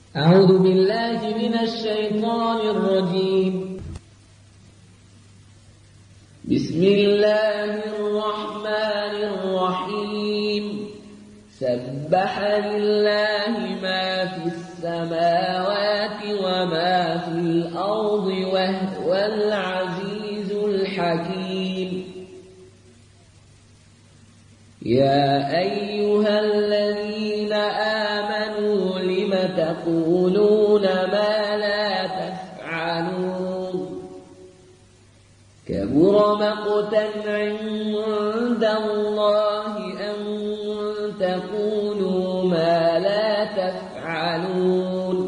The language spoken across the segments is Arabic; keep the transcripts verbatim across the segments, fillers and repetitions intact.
أعوذ بالله من الشيطان الرجيم. بسم الله الرحمن الرحيم. سبح لله ما في السماوات وما في الأرض وهو العزيز الحكيم. يا أيها الذين آمنوا لم تقولون ما لا تفعلون؟ كبر مقتا عند الله أن تقولوا ما لا تفعلون.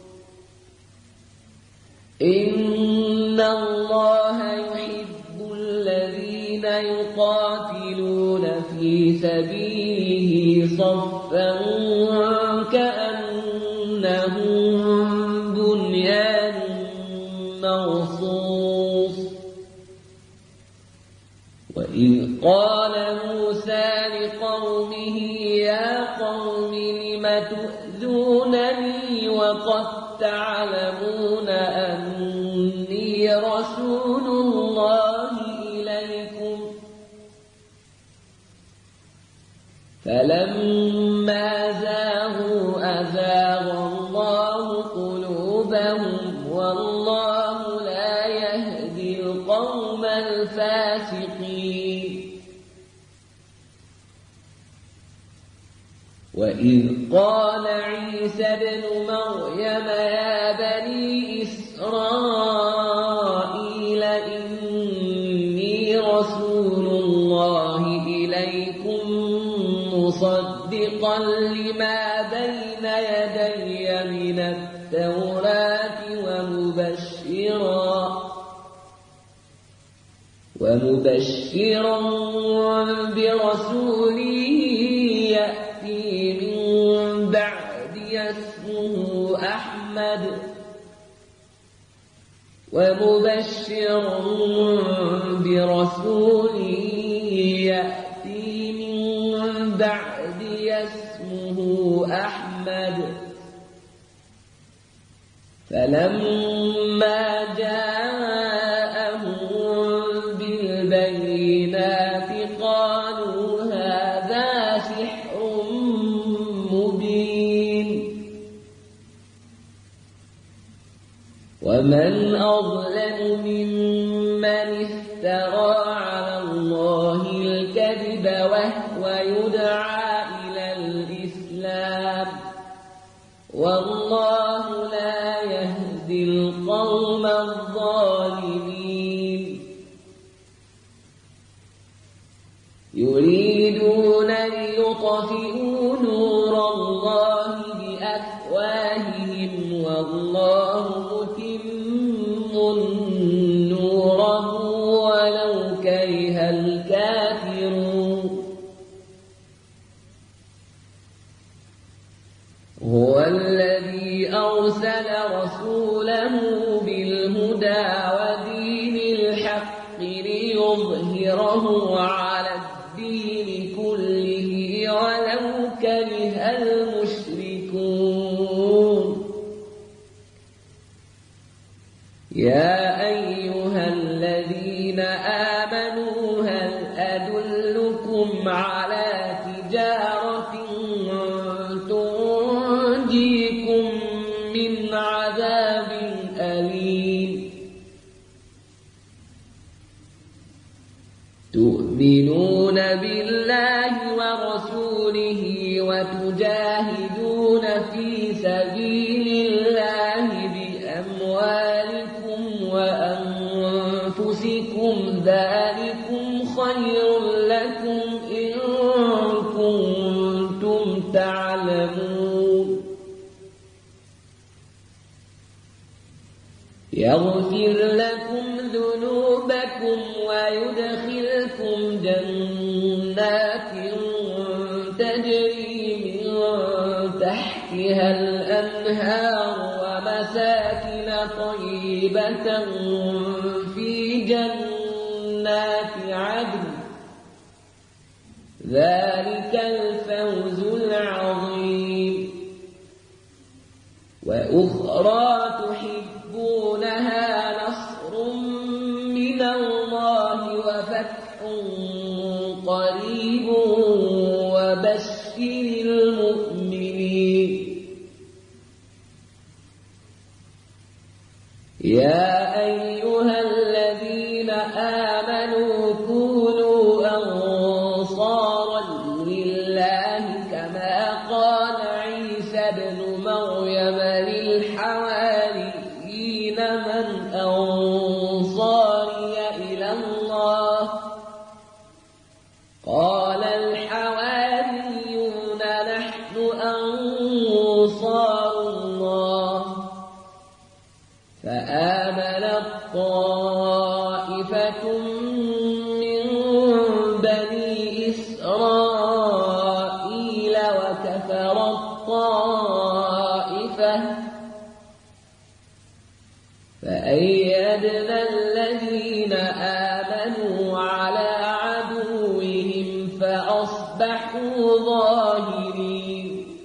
إن الله يحب الذين يقاتلون في سبيله صفا كأنهم بنيان مرصوص. وإذ قال موسى لقومه يا قوم لم تؤذونني وقد تعلمون أني رسول الله إليكم؟ فلما زاغوا أزاغ الله قلوبهم والله لا يهدي القوم الفاسقين. وإذ قال عيسى ابن مريم يا بني إسرائيل إني رسول الله إليكم مصدقا لما بين يدي من التوراة ومبشرا ومبشرا برسول يأتي من بعدي اسمه أحمد ومبشرا برسول يأتي من بعدي اسمه أحمد. فلما جاءهم بالبينات قالوا هذا سحر مبين. ومن أظلم ممن افترى على الله الكذب وهو يدعى إلى الإسلام والله لا يهدي القوم الظالمين. يريدون ليطفئوا نور الله بأفواههم والله متم نوره ولو كره الكافرون. هو الذي أرسل رسوله بالهدى ودين الحق ليظهره على الدين كله ولو كره المشركون. يا أيها الذين آمنوا هل أدلكم على تجارة تنجيكم من عذاب أليم؟ تؤمنون بالله ورسوله وتجاهدون في سبيل الله بأموالكم وأنفسكم ذلكم خير لكم إن كنتم تعلمون. يغفر لكم ذنوبكم ويدخلكم جنات تجري من تحتها الأنهار ومساكن طيبة في جنات عدن ذلك الفوز العظيم. وأخرى تحبونها نصر من الله وفتح قريب وبشر المؤمنين يا أيها الذين آمنوا كونوا أنصارا لله كما قال عيسى ابن مريم للحواريين من أنصاري إلى الله قال الحواريون نحن أنصار الله فآمنت طائفة من بني إسرائيل وكفرت طائفة فأيدنا الذين آمنوا على عدوهم فأصبحوا ظاهرين